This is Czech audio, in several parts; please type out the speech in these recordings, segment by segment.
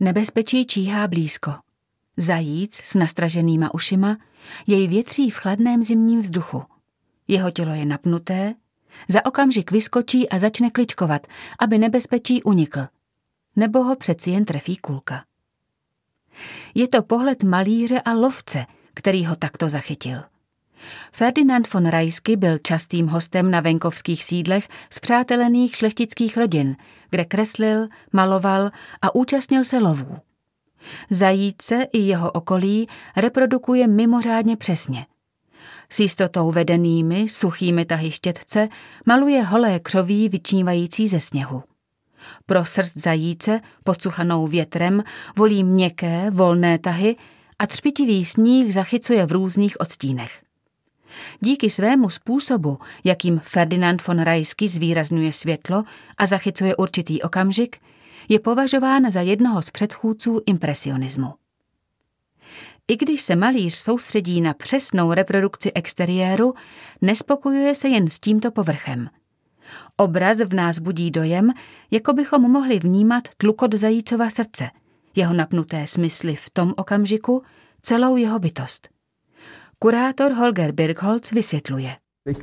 Nebezpečí číhá blízko. Zajíc s nastraženýma ušima jej větří v chladném zimním vzduchu. Jeho tělo je napnuté, za okamžik vyskočí a začne kličkovat, aby nebezpečí unikl. Nebo ho přeci jen trefí kulka. Je to pohled malíře a lovce, který ho takto zachytil. Ferdinand von Raisky byl častým hostem na venkovských sídlech spřátelených šlechtických rodin, kde kreslil, maloval a účastnil se lovů. Zajíce i jeho okolí reprodukuje mimořádně přesně. S jistotou vedenými, suchými tahy štětce maluje holé křoví vyčnívající ze sněhu. Pro srst zajíce, podsuchanou větrem, volí měkké, volné tahy a třpitivý sníh zachycuje v různých odstínech. Díky svému způsobu, jakým Ferdinand von Raisky zvýrazňuje světlo a zachycuje určitý okamžik, je považován za jednoho z předchůdců impresionismu. I když se malíř soustředí na přesnou reprodukci exteriéru, nespokojuje se jen s tímto povrchem. Obraz v nás budí dojem, jako bychom mohli vnímat tlukot zajícova srdce, jeho napnuté smysly v tom okamžiku, celou jeho bytost. Kurátor Holger Birkholz vysvětluje.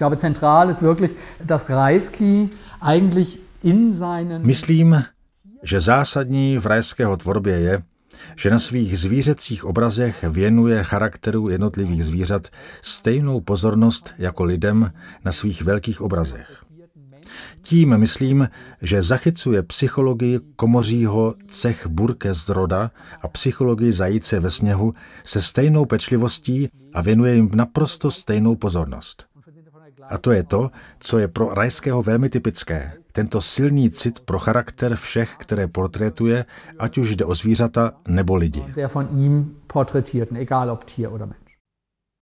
Myslím, že zásadní v Raiského tvorbě je, že na svých zvířecích obrazech věnuje charakteru jednotlivých zvířat stejnou pozornost jako lidem na svých velkých obrazech. Tím myslím, že zachycuje psychologii komořího cech burke z roda a psychologii zajíce ve sněhu se stejnou pečlivostí a věnuje jim naprosto stejnou pozornost. A to je to, co je pro Raiského velmi typické. Tento silný cit pro charakter všech, které portrétuje, ať už jde o zvířata nebo lidi.